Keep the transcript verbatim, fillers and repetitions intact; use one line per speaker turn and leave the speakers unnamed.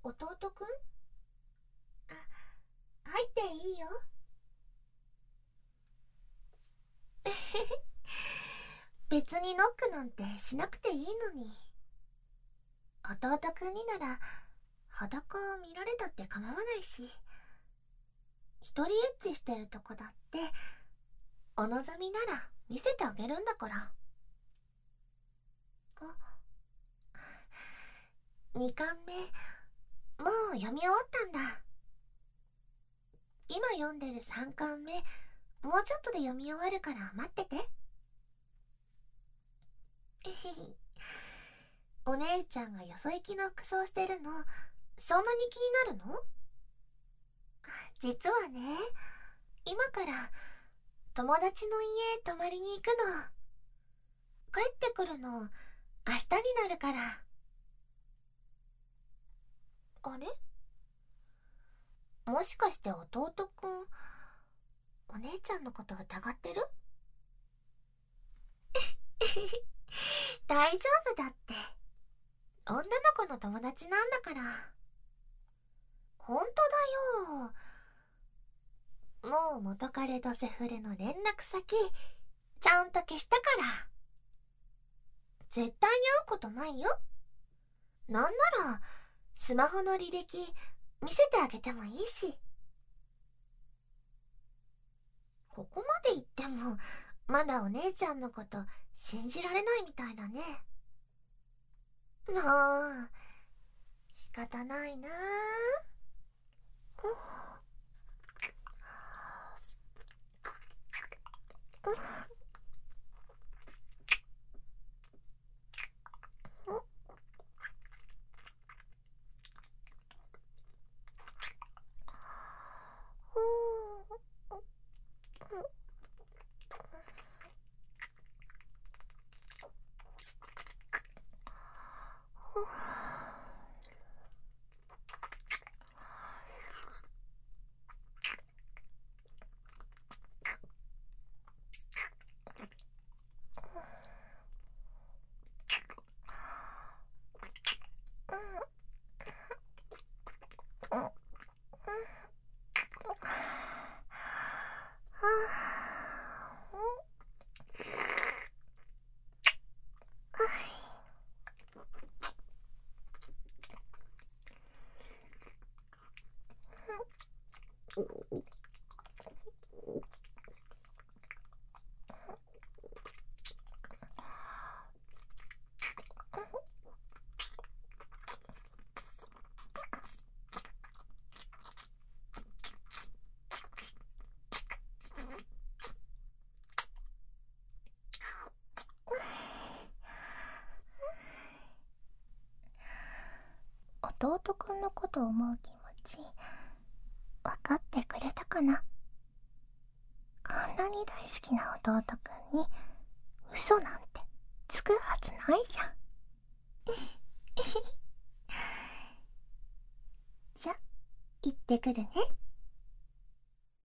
弟くん？あ、入っていいよ。別にノックなんてしなくていいのに。弟くんになら裸を見られたって構わないし、一人エッチしてるとこだってお望みなら見せてあげるんだから。あ、にかんめもう読み終わったんだ。今読んでるさんかんめもうちょっとで読み終わるから待ってて。えへへ。お姉ちゃんがよそ行きの服装してるのそんなに気になるの？実はね、今から友達の家泊まりに行くの。帰ってくるの明日になるから。あれ？もしかして弟くんお姉ちゃんのこと疑ってる？大丈夫だって、女の子の友達なんだから。ほんとだよ。もう元彼とセフレの連絡先ちゃんと消したから。絶対に会うことないよ。なんならスマホの履歴見せてあげてもいいし。ここまで言ってもまだお姉ちゃんのこと信じられないみたいだね。もう仕方ないな。弟くんのことを思う気持ち分かってくれたかな。こんなに大好きな弟くんに嘘なんてつくはずないじゃん。じゃ、行ってくるね。